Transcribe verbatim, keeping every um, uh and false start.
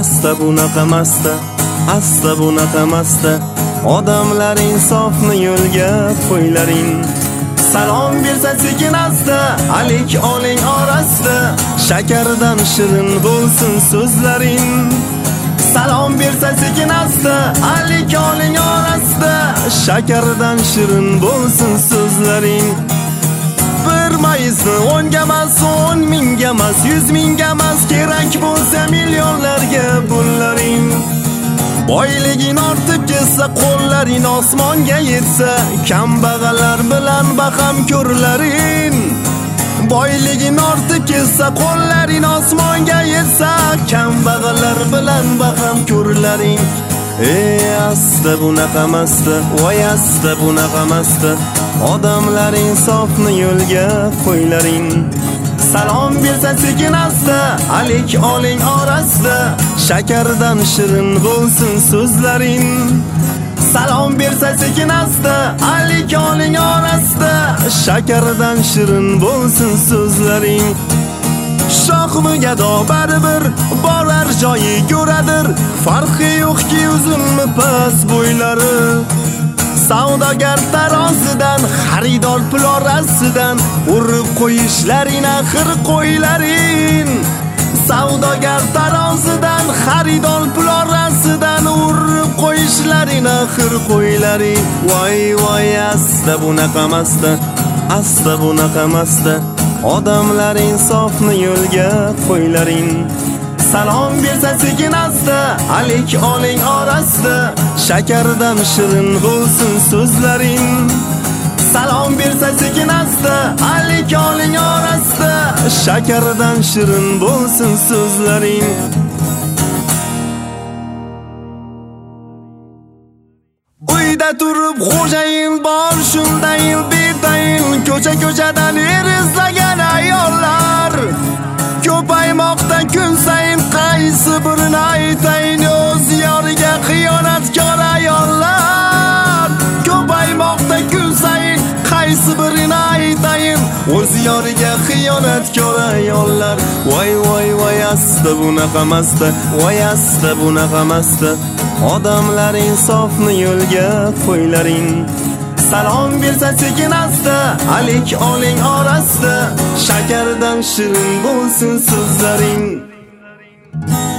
asta bunaqa masta, asta bunaqa masta. Odamlar insofni yo'lga qo'ylaring. Salom bersa sekin asta, alik oling orasida, shakardan shirin bo'lsin so'zlaring. Salom bersa sekin asta, alik oling orasida, shakardan shirin bo'lsin so'zlaring. Bir mayizni o'nga emas, o'n mingga emas, yuz mingga emas, kerak bo'lsa millionlarga bo'llaring. Boyligin ortib ketsa, qo'llaring osmonga yetsa, kambag'allar bilan baham ko'rlaring. Boyligin ortib ketsa, qo'llaring osmonga yetsa, kambag'allar bilan baham ko'rlaring. Ey asta bunaqa masta, voy asta bunaqa masta. Odamlar insofni yo'lga qo'ylaring. Salom bersa sekin asta, alik oling orasida, shakardan shirin bo'lsin so'zlaring. Salom bersa sekin asta, alik oling orasida, shakardan shirin bo'lsin so'zlaring. Shohmi gado baribir borar joyi ko'radir, farqi yo'qki uzunmi past bo'ylari. Savdogar tarozidan, xaridor pul orasidan urib qo'yishlaring axir qo'ylaring. Savdogar tarozidan, xaridor pul orasidan urib qo'yishlaring axir qo'ylaring. Voy voy asta bunaqa masta, asta bunaqa masta. Odamlar insofni yo'lga qo'ylaring. Salom bersa sekin asta, alik oling orasida, shakardan shirin bo'lsin so'zlaring. Salom bersa sekin asta, alik oling orasida, shakardan shirin bo'lsin so'zlaring. Uyda turib xo'jayin bor, shundayin betayin, ko'cha-ko'chadan er izlagan ayollar. Ko'paymoqda kun sayin, qaysi birini aytayin, o'z yoriga xiyonatkor ayollar. Ko'paymoqda kun sayin, qaysi birini aytayin, o'z yoriga xiyonatkor ayollar. Voy voy voy asta bunaqa masta, voy asta bunaqa masta. Odamlar insofni yo'lga qo'ylaring. Salom bersa sekin asta, alik oling orasida, shakardan shirin bo'lsin so'zlaring.